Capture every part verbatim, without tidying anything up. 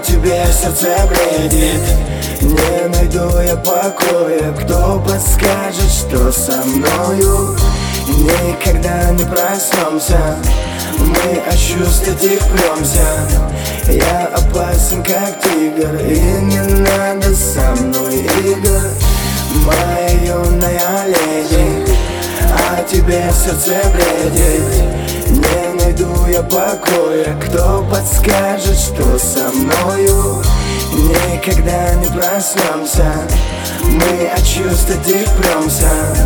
тебе сердце бредит. Не найду я покоя, кто подскажет, что со мною. Никогда не проснемся, мы от чувств этих премся. Я опасен, как тигр, и не надо со мной игр. Моя юная леди, а тебе сердце бредит. Не найду я покоя, кто подскажет, что со мною. Никогда не проснемся, мы от чувств этих премся.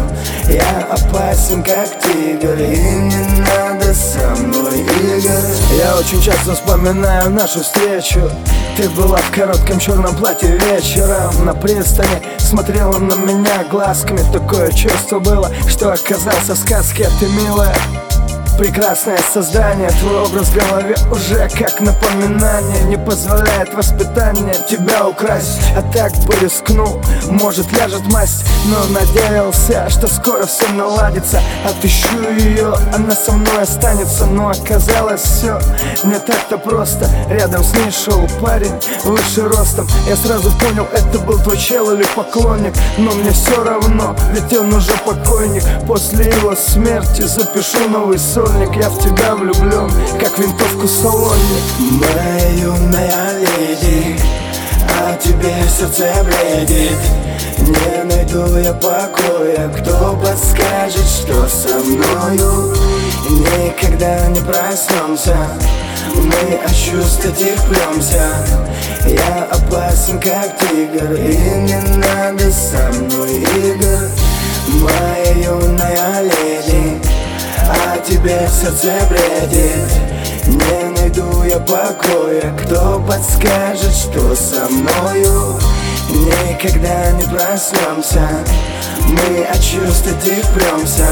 Я опасен, как тигр, и не надо со мной игр. Я очень часто вспоминаю нашу встречу. Ты была в коротком черном платье вечером на пристани, смотрела на меня глазками. Такое чувство было, что оказался в сказке. Ты милая, прекрасное создание, твой образ в голове уже как напоминание. Не позволяет воспитание тебя украсть, а так бы рискнул, может ляжет масть. Но надеялся, что скоро все наладится. Отыщу ее, она со мной останется. Но оказалось все не так-то просто. Рядом с ней шел парень выше ростом. Я сразу понял, это был твой чел или поклонник. Но мне все равно, ведь он уже покойник. После его смерти запишу новый сон. Я в тебя влюблен, как винтовку салоне. Моя юная леди, а тебе сердце бредит. Не найду я покоя, кто подскажет, что со мною. Никогда не проснемся, мы от чувств этих премся. Я опасен, как тигр, и не надо со мной игр. Моя юная леди, а тебе сердце бредит. Не найду я покоя, кто подскажет, что со мною. Никогда не проснемся, мы от чувств этих премся.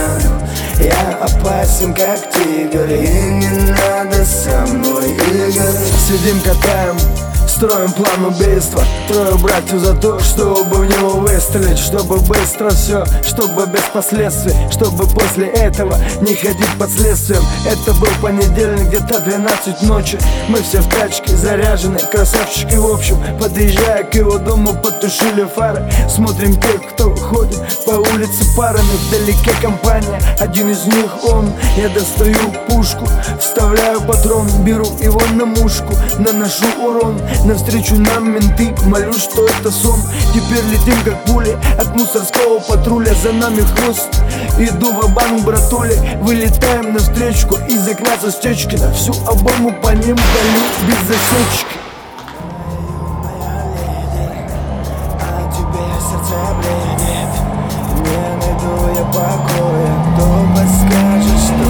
Я опасен, как тигр, и не надо со мной игр. Сидим, катаем, строим план убийства. Трое братьев за то, чтобы в него выстрелить. Чтобы быстро все, чтобы без последствий. Чтобы после этого не ходить под следствием. Это был понедельник, где-то двенадцать ночи. Мы все в тачке заряжены, красавчики в общем. Подъезжая к его дому, потушили фары. Смотрим тех, кто ходит по улице парами. Вдалеке компания, один из них он. Я достаю пушку, вставляю патрон, беру его на мушку, наношу урон. Навстречу нам менты, молюсь, что это сон. Теперь летим как пули от мусорского патруля. За нами хвост, иду ва-банк, братули. Вылетаем навстречу из окна со стечки. На всю обойму по ним даю без засечки. А тебе сердце бредит. Не найду я покоя, кто подскажет, что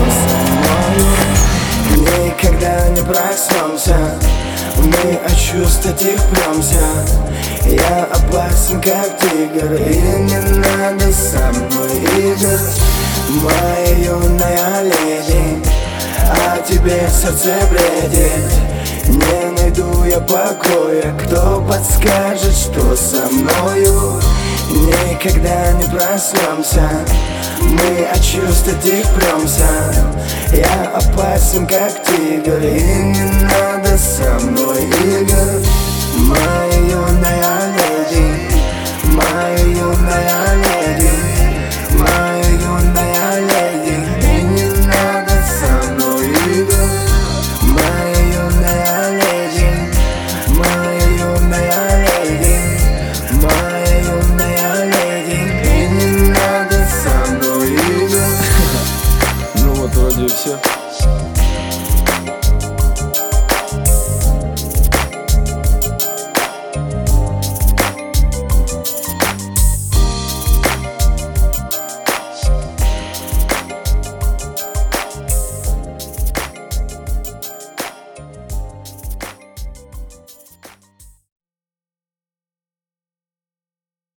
со мною. Никогда не проснемся, мы от чувств этих премся. Я опасен, как тигр, и не надо со мной игр. Моя юная леди, а тебе сердце бредит. Не найду я покоя, кто подскажет, что со мною. Никогда не проснемся, мы от чувств этих премся. Я опасен, как тигр, и не надо со мной игр. Моя юная леди, моя юная леди, моя юная леди, и не надо со мной игр. Моя юная леди, моя юная леди, моя юная леди, и не надо со мной игр. Ну вот вроде и все.